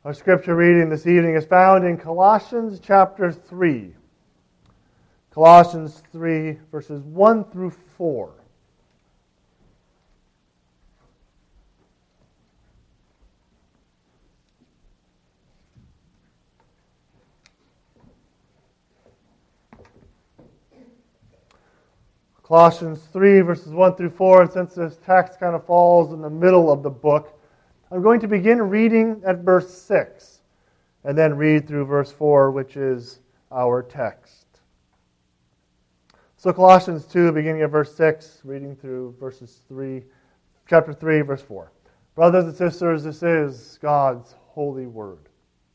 Our scripture reading this evening is found in Colossians chapter 3. Colossians 3, verses 1 through 4. Colossians 3, verses 1 through 4, and since this text kind of falls in the middle of the book, I'm going to begin reading at verse 6, and then read through verse 4, which is our text. So Colossians 2, beginning at verse 6, reading through chapter 3, verse 4. Brothers and sisters, this is God's holy word.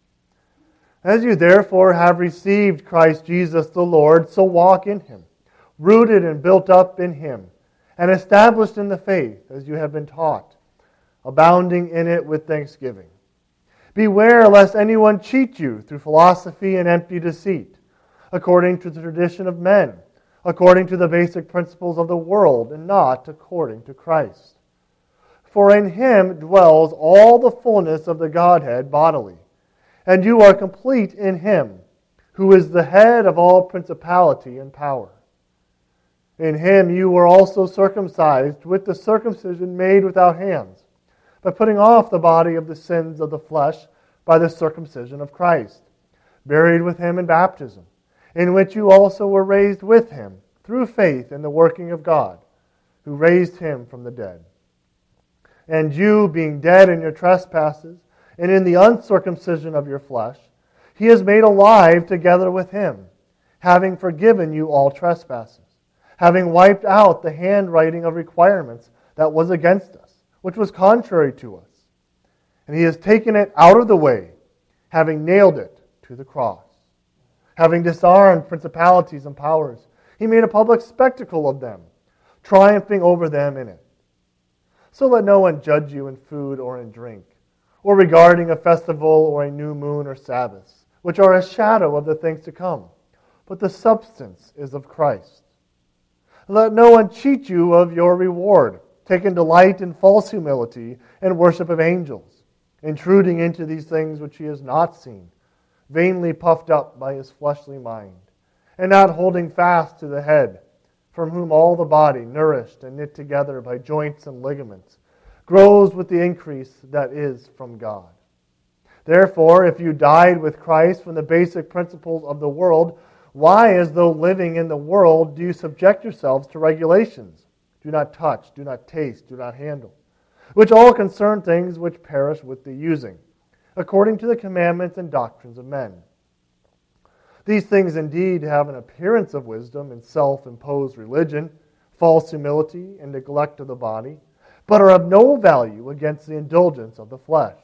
As you therefore have received Christ Jesus the Lord, so walk in him, rooted and built up in him, and established in the faith as you have been taught, abounding in it with thanksgiving. Beware lest anyone cheat you through philosophy and empty deceit, according to the tradition of men, according to the basic principles of the world, and not according to Christ. For in him dwells all the fullness of the Godhead bodily, and you are complete in him, who is the head of all principality and power. In him you were also circumcised with the circumcision made without hands, by putting off the body of the sins of the flesh by the circumcision of Christ, buried with him in baptism, in which you also were raised with him through faith in the working of God, who raised him from the dead. And you, being dead in your trespasses and in the uncircumcision of your flesh, he has made alive together with him, having forgiven you all trespasses, having wiped out the handwriting of requirements that was against us, which was contrary to us. And he has taken it out of the way, having nailed it to the cross. Having disarmed principalities and powers, he made a public spectacle of them, triumphing over them in it. So let no one judge you in food or in drink, or regarding a festival or a new moon or Sabbaths, which are a shadow of the things to come, but the substance is of Christ. Let no one cheat you of your reward, taking delight in false humility and worship of angels, intruding into these things which he has not seen, vainly puffed up by his fleshly mind, and not holding fast to the head, from whom all the body, nourished and knit together by joints and ligaments, grows with the increase that is from God. Therefore, if you died with Christ from the basic principles of the world, why, as though living in the world, do you subject yourselves to regulations? Do not touch, do not taste, do not handle, which all concern things which perish with the using, according to the commandments and doctrines of men. These things indeed have an appearance of wisdom in self-imposed religion, false humility, and neglect of the body, but are of no value against the indulgence of the flesh.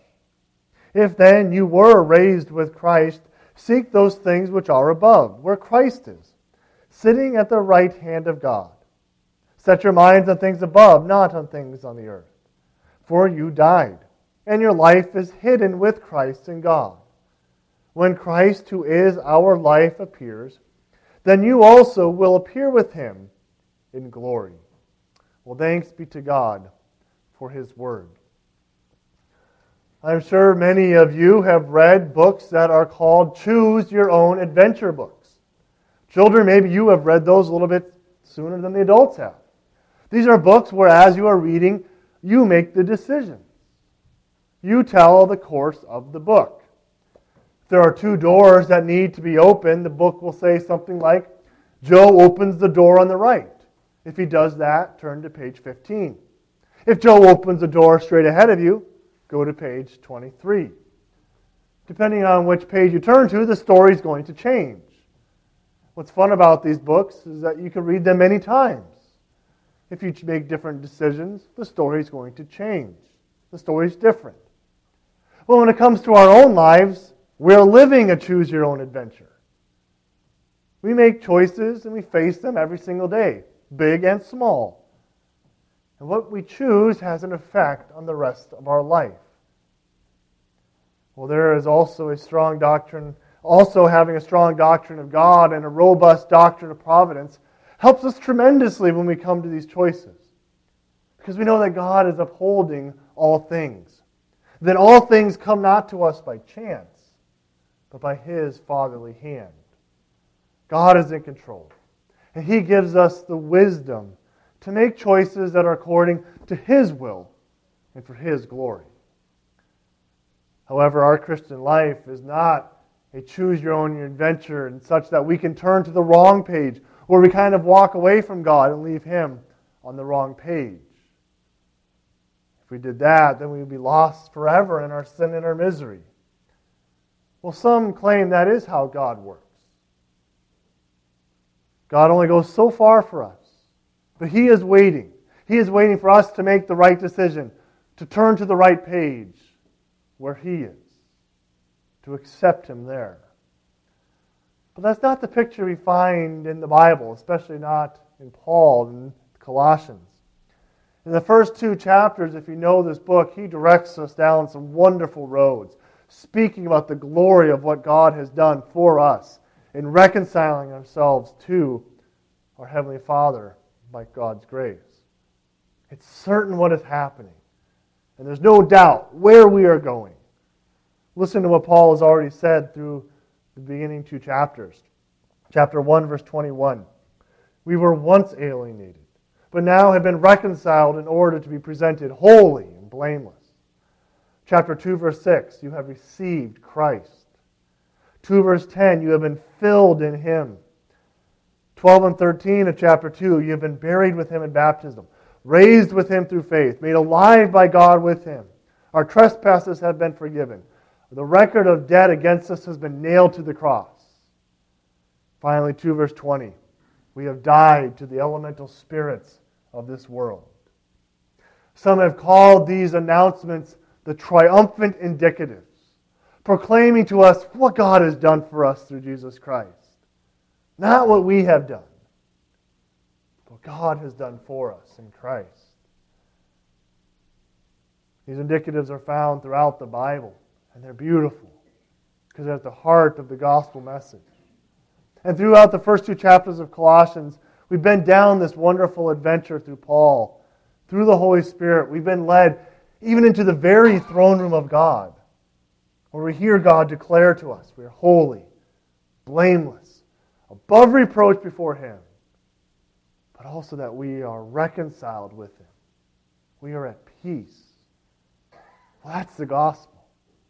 If then you were raised with Christ, seek those things which are above, where Christ is, sitting at the right hand of God. Set your minds on things above, not on things on the earth. For you died, and your life is hidden with Christ in God. When Christ, who is our life, appears, then you also will appear with him in glory. Well, thanks be to God for his word. I'm sure many of you have read books that are called Choose Your Own Adventure books. Children, maybe you have read those a little bit sooner than the adults have. These are books where, as you are reading, you make the decisions. You tell the course of the book. If there are two doors that need to be opened, the book will say something like, Joe opens the door on the right. If he does that, turn to page 15. If Joe opens the door straight ahead of you, go to page 23. Depending on which page you turn to, the story is going to change. What's fun about these books is that you can read them many times. If you make different decisions, the story is going to change. The story is different. Well, when it comes to our own lives, we're living a choose-your-own adventure. We make choices and we face them every single day, big and small. And what we choose has an effect on the rest of our life. Well, there is also a strong doctrine, having a strong doctrine of God and a robust doctrine of providence helps us tremendously when we come to these choices. Because we know that God is upholding all things. then all things come not to us by chance, but by His fatherly hand. God is in control, and He gives us the wisdom to make choices that are according to His will and for His glory. However, our Christian life is not a choose-your-own-adventure and such that we can turn to the wrong page where we kind of walk away from God and leave Him on the wrong page. If we did that, then we would be lost forever in our sin and our misery. Well, some claim that is how God works. God only goes so far for us. But He is waiting. He is waiting for us to make the right decision, to turn to the right page where He is, to accept Him there. But that's not the picture we find in the Bible, especially not in Paul and Colossians. In the first 2 chapters, if you know this book, he directs us down some wonderful roads, speaking about the glory of what God has done for us in reconciling ourselves to our Heavenly Father by God's grace. It's certain what is happening, and there's no doubt where we are going. Listen to what Paul has already said through the beginning 2 chapters. Chapter 1, verse 21. We were once alienated, but now have been reconciled in order to be presented holy and blameless. Chapter 2, verse 6. You have received Christ. 2, verse 10. You have been filled in Him. 12 and 13 of chapter 2. You have been buried with Him in baptism, raised with Him through faith, made alive by God with Him. Our trespasses have been forgiven. The record of debt against us has been nailed to the cross. Finally, 2 verse 20. We have died to the elemental spirits of this world. Some have called these announcements the triumphant indicatives, proclaiming to us what God has done for us through Jesus Christ. Not what we have done, but what God has done for us in Christ. These indicatives are found throughout the Bible, and they're beautiful because they're at the heart of the gospel message. And throughout the first 2 chapters of Colossians, we've been down this wonderful adventure through Paul, through the Holy Spirit. We've been led even into the very throne room of God, where we hear God declare to us we are holy, blameless, above reproach before Him, but also that we are reconciled with Him. We are at peace. Well, that's the gospel.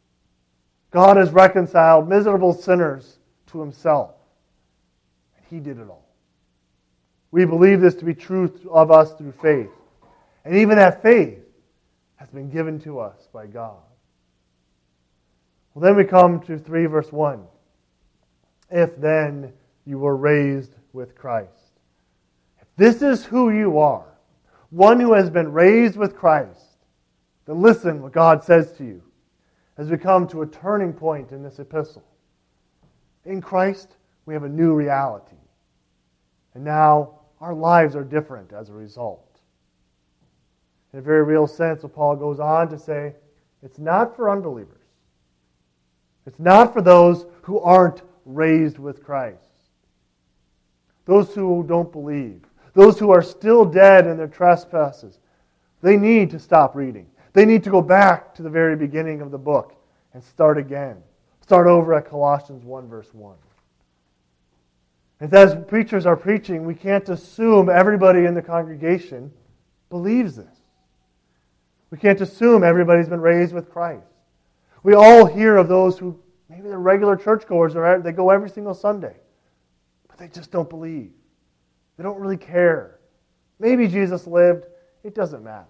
God has reconciled miserable sinners to Himself. And He did it all. We believe this to be true of us through faith. And even that faith has been given to us by God. Well, then we come to 3 verse 1. If then you were raised with Christ. If this is who you are, one who has been raised with Christ, then listen what God says to you as we come to a turning point in this epistle. In Christ, we have a new reality. And now our lives are different as a result. In a very real sense, what Paul goes on to say, it's not for unbelievers. It's not for those who aren't raised with Christ. Those who don't believe. Those who are still dead in their trespasses. They need to stop reading. They need to go back to the very beginning of the book and start again. Start over at Colossians 1 verse 1. And as preachers are preaching, we can't assume everybody in the congregation believes this. We can't assume everybody's been raised with Christ. We all hear of those who, maybe they're regular churchgoers, or they go every single Sunday, but they just don't believe. They don't really care. Maybe Jesus lived. It doesn't matter.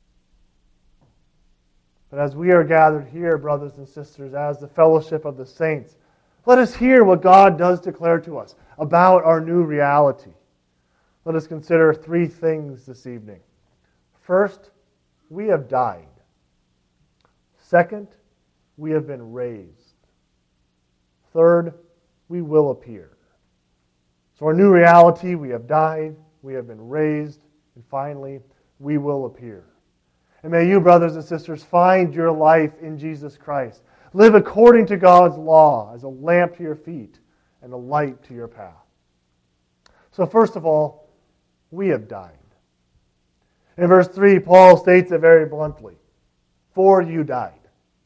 But as we are gathered here, brothers and sisters, as the fellowship of the saints, let us hear what God does declare to us about our new reality. Let us consider 3 things this evening. First, we have died. Second, we have been raised. Third, we will appear. So our new reality, we have died, we have been raised, and finally, we will appear. And may you, brothers and sisters, find your life in Jesus Christ. Live according to God's law as a lamp to your feet and a light to your path. So first of all, we have died. In verse 3, Paul states it very bluntly. For you died.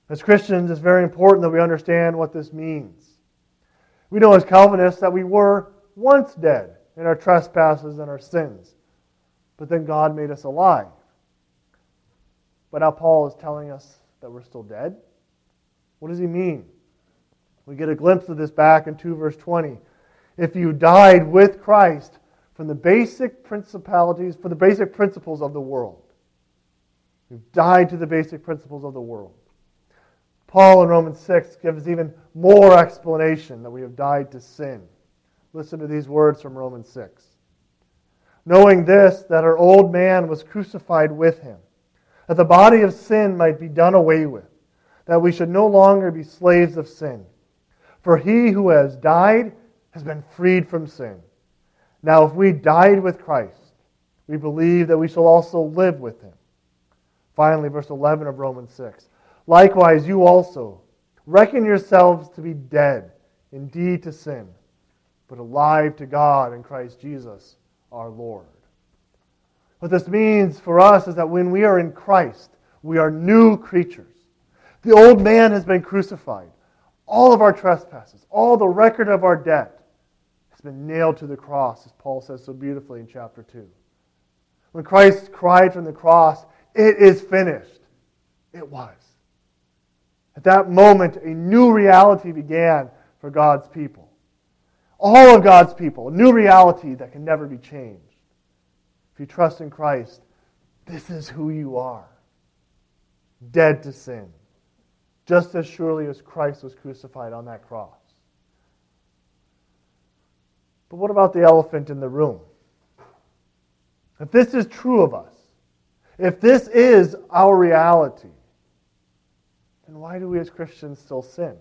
As Christians, it's very important that we understand what this means. We know as Calvinists that we were once dead in our trespasses and our sins, but then God made us alive. But now Paul is telling us that we're still dead? What does he mean? We get a glimpse of this back in 2 verse 20. If you died with Christ from the basic principalities, for the basic principles of the world. You've died to the basic principles of the world. Paul in Romans 6 gives even more explanation that we have died to sin. Listen to these words from Romans 6. Knowing this, that our old man was crucified with him, that the body of sin might be done away with, that we should no longer be slaves of sin. For he who has died has been freed from sin. Now if we died with Christ, we believe that we shall also live with him. Finally, verse 11 of Romans 6. Likewise, you also reckon yourselves to be dead indeed to sin, but alive to God in Christ Jesus our Lord. What this means for us is that when we are in Christ, we are new creatures. The old man has been crucified. All of our trespasses, all the record of our debt has been nailed to the cross, as Paul says so beautifully in chapter 2. When Christ cried from the cross, "It is finished," it was. At that moment, a new reality began for God's people. All of God's people, a new reality that can never be changed. If you trust in Christ, this is who you are. Dead to sin. Just as surely as Christ was crucified on that cross. But what about the elephant in the room? If this is true of us, if this is our reality, then why do we as Christians still sin?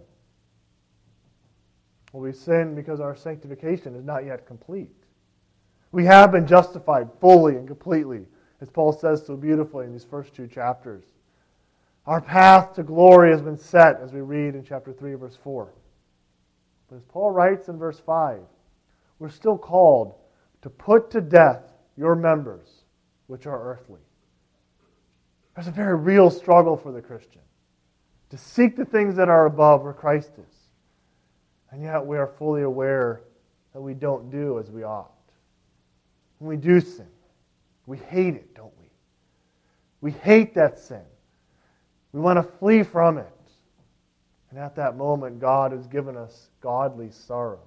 Well, we sin because our sanctification is not yet complete. We have been justified fully and completely, as Paul says so beautifully in these first 2 chapters. Our path to glory has been set, as we read in chapter 3, verse 4. But as Paul writes in verse 5, we're still called to put to death your members, which are earthly. There's a very real struggle for the Christian to seek the things that are above where Christ is. And yet we are fully aware that we don't do as we ought. When we do sin, we hate it, don't we? We hate that sin. We want to flee from it. And at that moment, God has given us godly sorrow.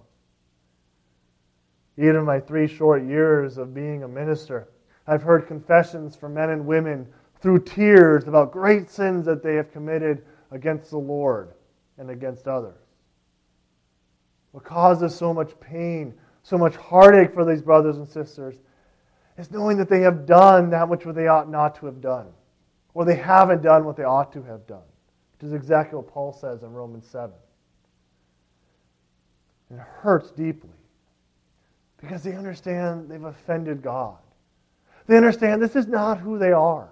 Even in my 3 short years of being a minister, I've heard confessions from men and women through tears about great sins that they have committed against the Lord and against others. What causes so much pain, so much heartache for these brothers and sisters is knowing that they have done that which they ought not to have done, or they haven't done what they ought to have done, which is exactly what Paul says in Romans 7. And it hurts deeply because they understand they've offended God. They understand this is not who they are.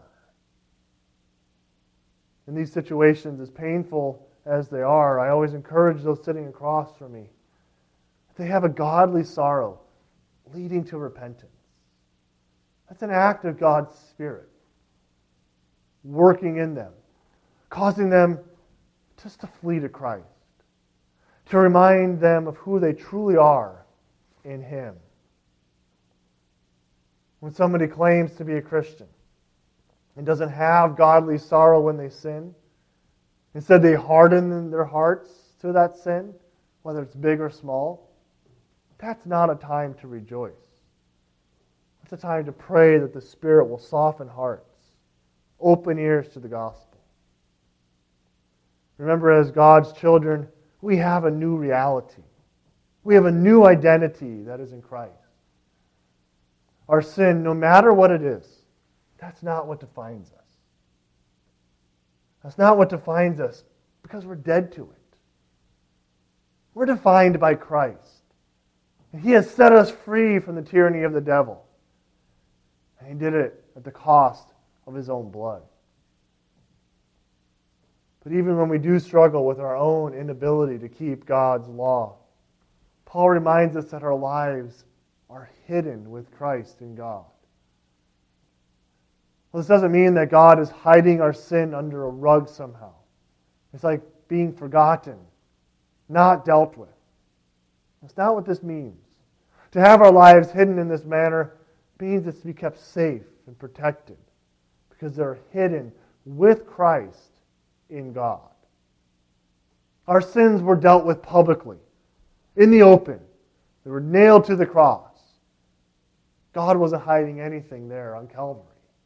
In these situations, as painful as they are, I always encourage those sitting across from me that they have a godly sorrow leading to repentance. That's an act of God's Spirit working in them, causing them just to flee to Christ, to remind them of who they truly are in Him. When somebody claims to be a Christian and doesn't have godly sorrow when they sin, instead they harden their hearts to that sin, whether it's big or small, that's not a time to rejoice. It's a time to pray that the Spirit will soften hearts, open ears to the gospel. Remember, as God's children, we have a new reality. We have a new identity that is in Christ. Our sin, no matter what it is, that's not what defines us. That's not what defines us because we're dead to it. We're defined by Christ. And He has set us free from the tyranny of the devil. And He did it at the cost of His own blood. But even when we do struggle with our own inability to keep God's law, Paul reminds us that our lives are hidden with Christ in God. Well, this doesn't mean that God is hiding our sin under a rug somehow, It's like being forgotten, not dealt with. That's not what this means. To have our lives hidden in this manner means it's to be kept safe and protected because they're hidden with Christ in God. Our sins were dealt with publicly, in the open. They were nailed to the cross. God wasn't hiding anything there on Calvary.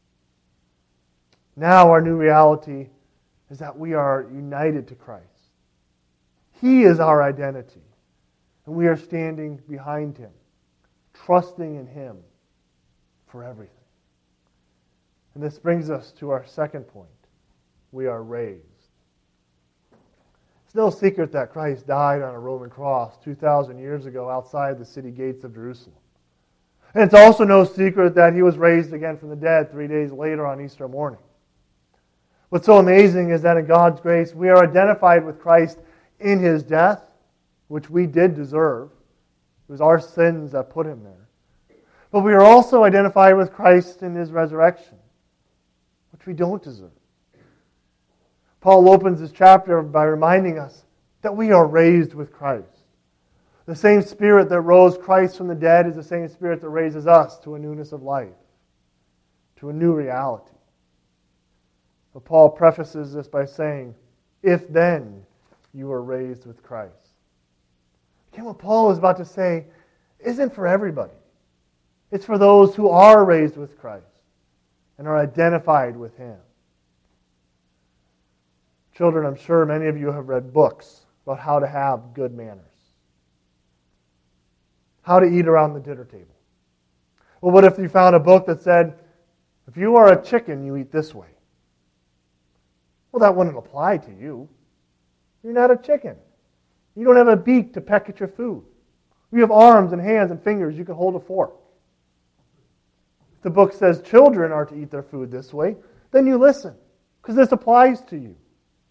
Now our new reality is that we are united to Christ. He is our identity, and we are standing behind Him, trusting in Him for everything. And this brings us to our second point. We are raised. It's no secret that Christ died on a Roman cross 2,000 years ago outside the city gates of Jerusalem. And it's also no secret that He was raised again from the dead 3 days later on Easter morning. What's so amazing is that in God's grace, we are identified with Christ in His death, which we did deserve. It was our sins that put Him there. But we are also identified with Christ in His resurrection, which we don't deserve. Paul opens this chapter by reminding us that we are raised with Christ. The same Spirit that rose Christ from the dead is the same Spirit that raises us to a newness of life, to a new reality. But Paul prefaces this by saying, if then you are raised with Christ. Again, what Paul is about to say isn't for everybody. It's for those who are raised with Christ and are identified with Him. Children, I'm sure many of you have read books about how to have good manners. How to eat around the dinner table. Well, what if you found a book that said, if you are a chicken, you eat this way? Well, that wouldn't apply to you. You're not a chicken. You don't have a beak to peck at your food. You have arms and hands and fingers. You can hold a fork. If the book says children are to eat their food this way, then you listen, because this applies to you.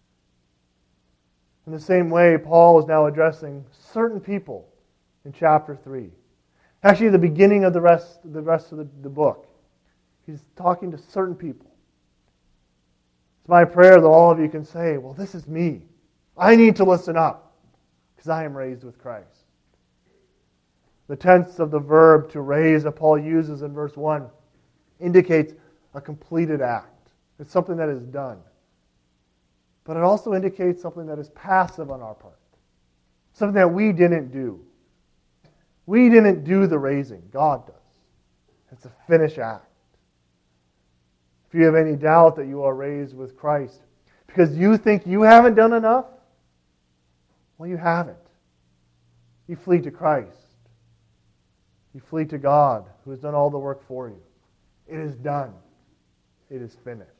In the same way, Paul is now addressing certain people in chapter 3. Actually, the beginning of the rest of the book. He's talking to certain people. It's my prayer that all of you can say, well, this is me. I need to listen up because I am raised with Christ. The tense of the verb to raise that Paul uses in verse 1 indicates a completed act. It's something that is done. But it also indicates something that is passive on our part. Something that we didn't do. We didn't do the raising. God does. It's a finished act. If you have any doubt that you are raised with Christ because you think you haven't done enough, well, you haven't. You flee to Christ. You flee to God, who has done all the work for you. It is done. It is finished.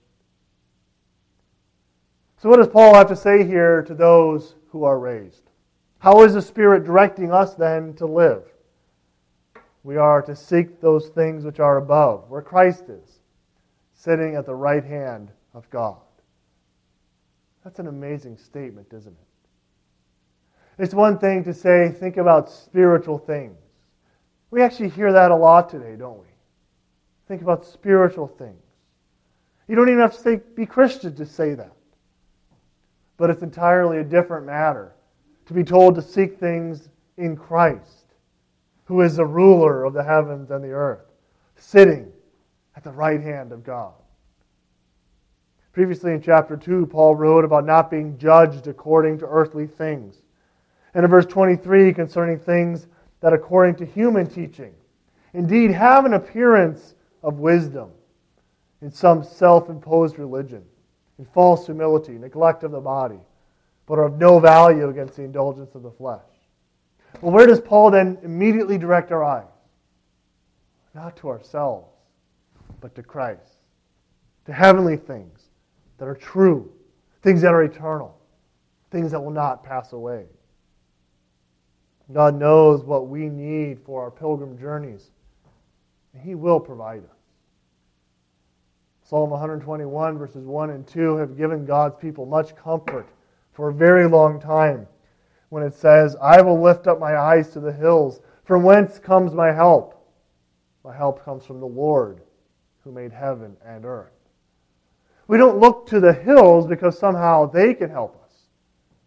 So what does Paul have to say here to those who are raised? How is the Spirit directing us then to live? We are to seek those things which are above, where Christ is, sitting at the right hand of God. That's an amazing statement, isn't it? It's one thing to say, think about spiritual things. We actually hear that a lot today, don't we? Think about spiritual things. You don't even have to be Christian to say that. But it's entirely a different matter to be told to seek things in Christ, who is the ruler of the heavens and the earth, sitting at the right hand of God. Previously in chapter 2, Paul wrote about not being judged according to earthly things. And in verse 23, concerning things that according to human teaching, indeed have an appearance of wisdom in some self-imposed religion, in false humility, neglect of the body, but are of no value against the indulgence of the flesh. Well, where does Paul then immediately direct our eyes? Not to ourselves, but to Christ, to heavenly things that are true, things that are eternal, things that will not pass away. God knows what we need for our pilgrim journeys, and He will provide us. Psalm 121, verses 1 and 2 have given God's people much comfort for a very long time when it says, I will lift up my eyes to the hills. From whence comes my help? My help comes from the Lord who made heaven and earth. We don't look to the hills because somehow they can help us.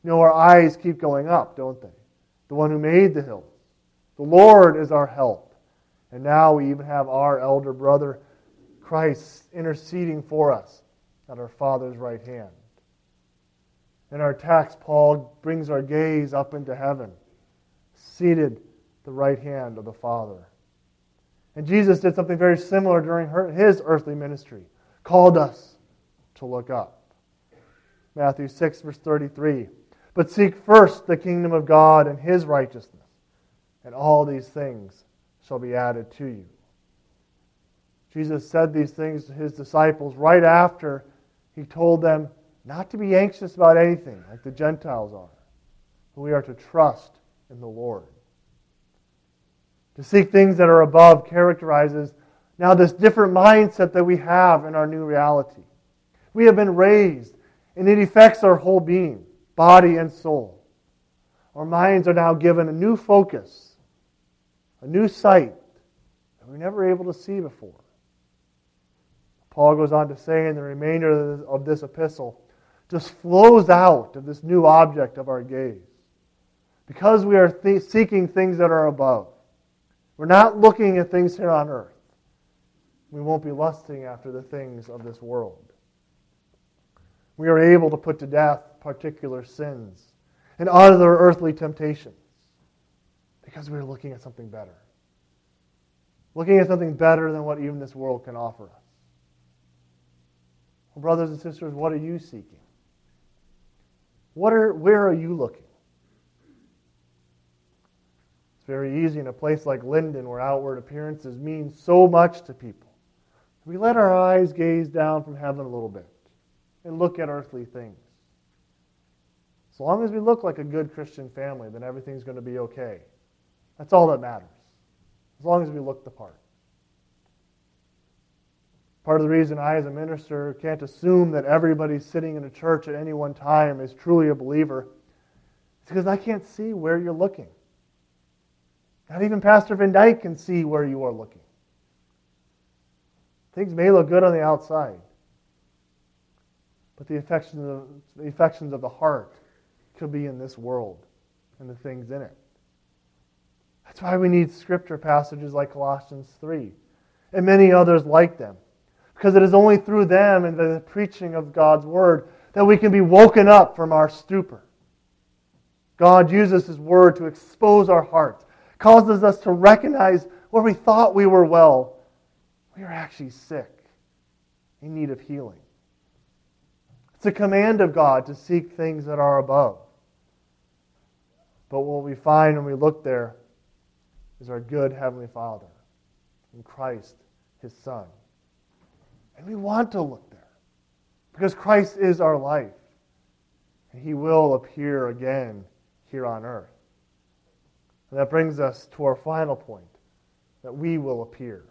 You know, our eyes keep going up, don't they? The one who made the hills. The Lord is our help. And now we even have our elder brother, Christ, interceding for us at our Father's right hand. In our text, Paul brings our gaze up into heaven, seated at the right hand of the Father. And Jesus did something very similar during his earthly ministry, called us to look up. Matthew 6, verse 33. But seek first the kingdom of God and His righteousness, and all these things shall be added to you. Jesus said these things to His disciples right after He told them not to be anxious about anything like the Gentiles are, but we are to trust in the Lord. To seek things that are above characterizes now this different mindset that we have in our new reality. We have been raised, and it affects our whole being, body and soul. Our minds are now given a new focus, a new sight that we were never able to see before. Paul goes on to say in the remainder of this epistle, just flows out of this new object of our gaze. Because we are seeking things that are above. We're not looking at things here on earth. We won't be lusting after the things of this world. We are able to put to death particular sins and other earthly temptations because we are looking at something better. Looking at something better than what even this world can offer us. Well, brothers and sisters, what are you seeking? Where are you looking? It's very easy in a place like Linden where outward appearances mean so much to people. We let our eyes gaze down from heaven a little bit and look at earthly things. As long as we look like a good Christian family, then everything's going to be okay. That's all that matters. As long as we look the part. Part of the reason I, as a minister, can't assume that everybody sitting in a church at any one time is truly a believer is because I can't see where you're looking. Not even Pastor Van Dyke can see where you are looking. Things may look good on the outside, but the affections of the heart could be in this world and the things in it. That's why we need scripture passages like Colossians 3 and many others like them. Because it is only through them and the preaching of God's Word that we can be woken up from our stupor. God uses His Word to expose our hearts, causes us to recognize where we thought we were well, we are actually sick, in need of healing. It's a command of God to seek things that are above. But what we find when we look there is our good Heavenly Father in Christ, His Son. And we want to look there because Christ is our life. And He will appear again here on earth. And that brings us to our final point, that we will appear.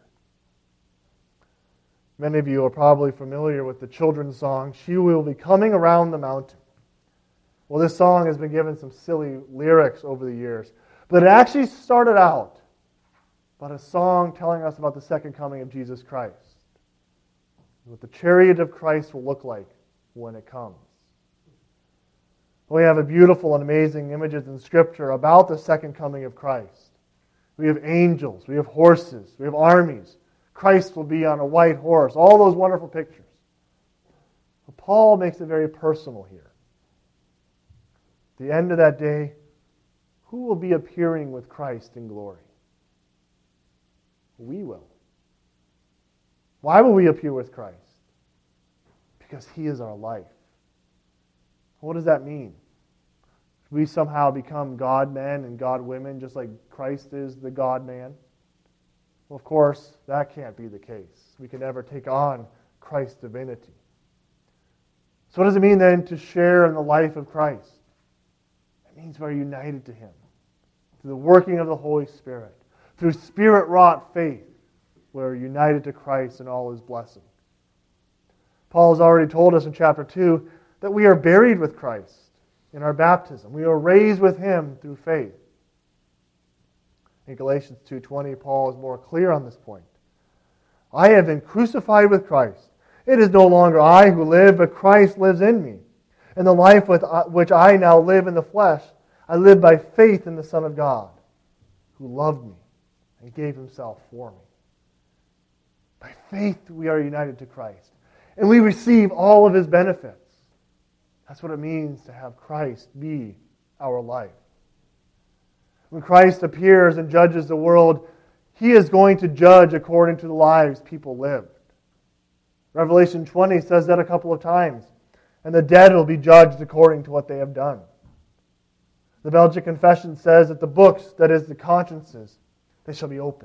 Many of you are probably familiar with the children's song, She Will Be Coming Around the Mountain. Well, this song has been given some silly lyrics over the years, but it actually started out about a song telling us about the second coming of Jesus Christ. What the chariot of Christ will look like when it comes. We have a beautiful and amazing images in Scripture about the second coming of Christ. We have angels, we have horses, we have armies. Christ will be on a white horse. All those wonderful pictures. But Paul makes it very personal here. At the end of that day, who will be appearing with Christ in glory? We will. Why will we appear with Christ? Because He is our life. What does that mean? Should we somehow become God-men and God-women just like Christ is the God-man? Well, of course, that can't be the case. We can never take on Christ's divinity. So what does it mean then to share in the life of Christ? It means we're united to Him through the working of the Holy Spirit, through Spirit-wrought faith. We're united to Christ and all His blessings. Paul has already told us in chapter 2 that we are buried with Christ in our baptism. We are raised with Him through faith. In Galatians 2:20, Paul is more clear on this point. I have been crucified with Christ. It is no longer I who live, but Christ lives in me. And the life which I now live in the flesh, I live by faith in the Son of God, who loved me and gave himself for me. By faith we are united to Christ, and we receive all of his benefits. That's what it means to have Christ be our life. When Christ appears and judges the world, he is going to judge according to the lives people lived. Revelation 20 says that a couple of times. And the dead will be judged according to what they have done. The Belgic Confession says that the books, that is the consciences, they shall be opened.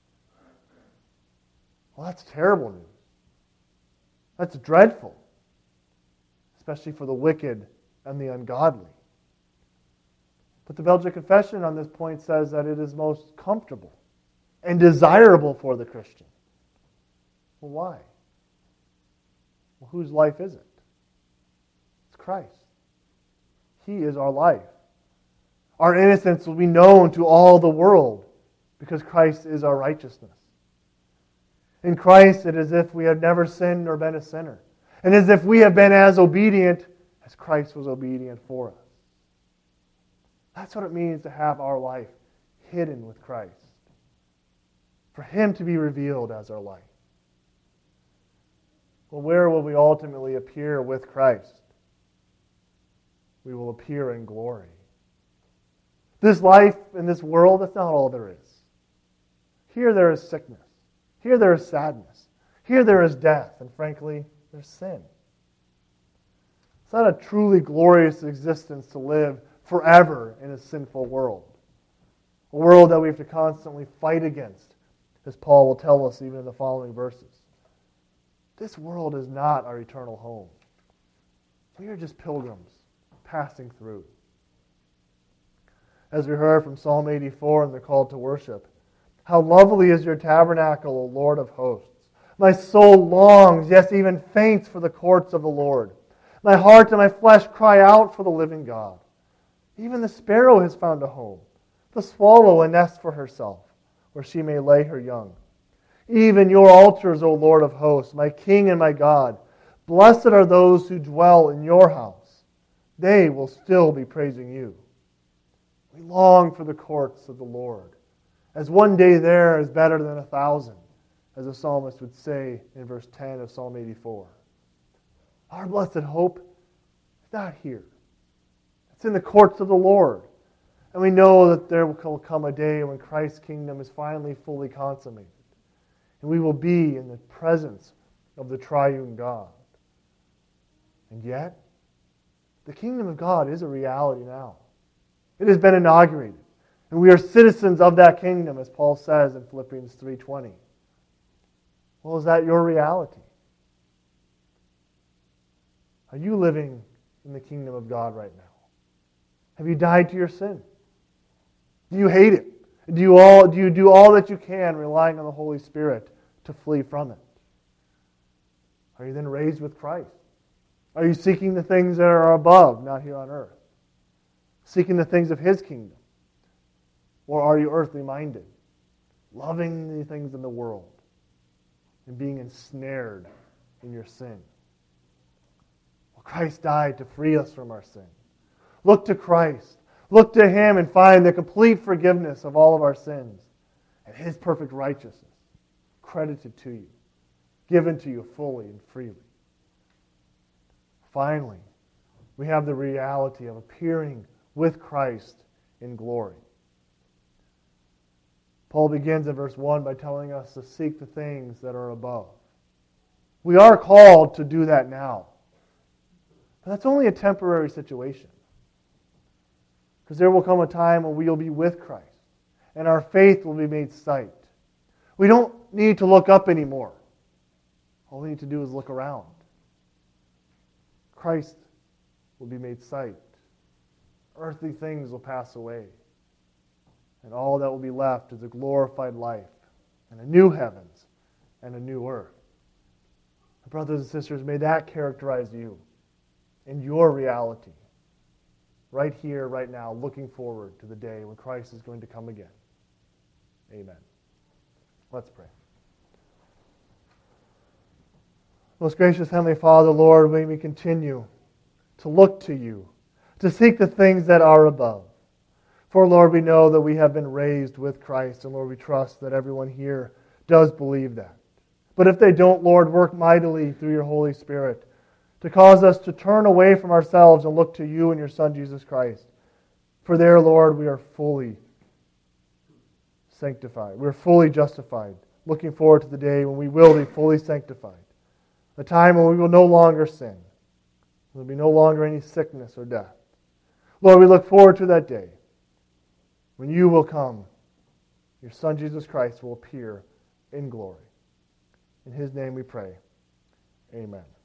Well, that's terrible news. That's dreadful. Especially for the wicked and the ungodly. But the Belgic Confession on this point says that it is most comfortable and desirable for the Christian. Well, why? Well, whose life is it? It's Christ. He is our life. Our innocence will be known to all the world because Christ is our righteousness. In Christ, it is as if we have never sinned nor been a sinner, and as if we have been as obedient as Christ was obedient for us. That's what it means to have our life hidden with Christ. For Him to be revealed as our life. Well, where will we ultimately appear with Christ? We will appear in glory. This life in this world, that's not all there is. Here there is sickness. Here there is sadness. Here there is death. And frankly, there's sin. It's not a truly glorious existence to live forever in a sinful world. A world that we have to constantly fight against, as Paul will tell us even in the following verses. This world is not our eternal home. We are just pilgrims passing through. As we heard from Psalm 84 in the call to worship, how lovely is your tabernacle, O Lord of hosts. My soul longs, yes, even faints for the courts of the Lord. My heart and my flesh cry out for the living God. Even the sparrow has found a home, the swallow a nest for herself, where she may lay her young. Even your altars, O Lord of hosts, my King and my God, blessed are those who dwell in your house. They will still be praising you. We long for the courts of the Lord, as one day there is better than 1,000, as the psalmist would say in verse 10 of Psalm 84. Our blessed hope is not here. It's in the courts of the Lord. And we know that there will come a day when Christ's kingdom is finally fully consummated. And we will be in the presence of the triune God. And yet, the kingdom of God is a reality now. It has been inaugurated. And we are citizens of that kingdom, as Paul says in Philippians 3:20. Well, is that your reality? Are you living in the kingdom of God right now? Have you died to your sin? Do you hate it? Do you do all that you can relying on the Holy Spirit to flee from it? Are you then raised with Christ? Are you seeking the things that are above, not here on earth? Seeking the things of His kingdom? Or are you earthly minded? Loving the things in the world and being ensnared in your sin? Well, Christ died to free us from our sin. Look to Christ. Look to Him and find the complete forgiveness of all of our sins and His perfect righteousness credited to you, given to you fully and freely. Finally, we have the reality of appearing with Christ in glory. Paul begins in verse 1 by telling us to seek the things that are above. We are called to do that now. But that's only a temporary situation. Because there will come a time when we will be with Christ, and our faith will be made sight. We don't need to look up anymore. All we need to do is look around. Christ will be made sight. Earthly things will pass away. And all that will be left is a glorified life, and a new heavens, and a new earth. Brothers and sisters, may that characterize you in your reality. Right here, right now, looking forward to the day when Christ is going to come again. Amen. Let's pray. Most gracious Heavenly Father, Lord, may we continue to look to you, to seek the things that are above. For, Lord, we know that we have been raised with Christ, and Lord, we trust that everyone here does believe that. But if they don't, Lord, work mightily through your Holy Spirit to cause us to turn away from ourselves and look to you and your Son, Jesus Christ. For there, Lord, we are fully sanctified. We're fully justified, looking forward to the day when we will be fully sanctified, a time when we will no longer sin. There will be no longer any sickness or death. Lord, we look forward to that day when you will come. Your Son, Jesus Christ, will appear in glory. In his name we pray. Amen.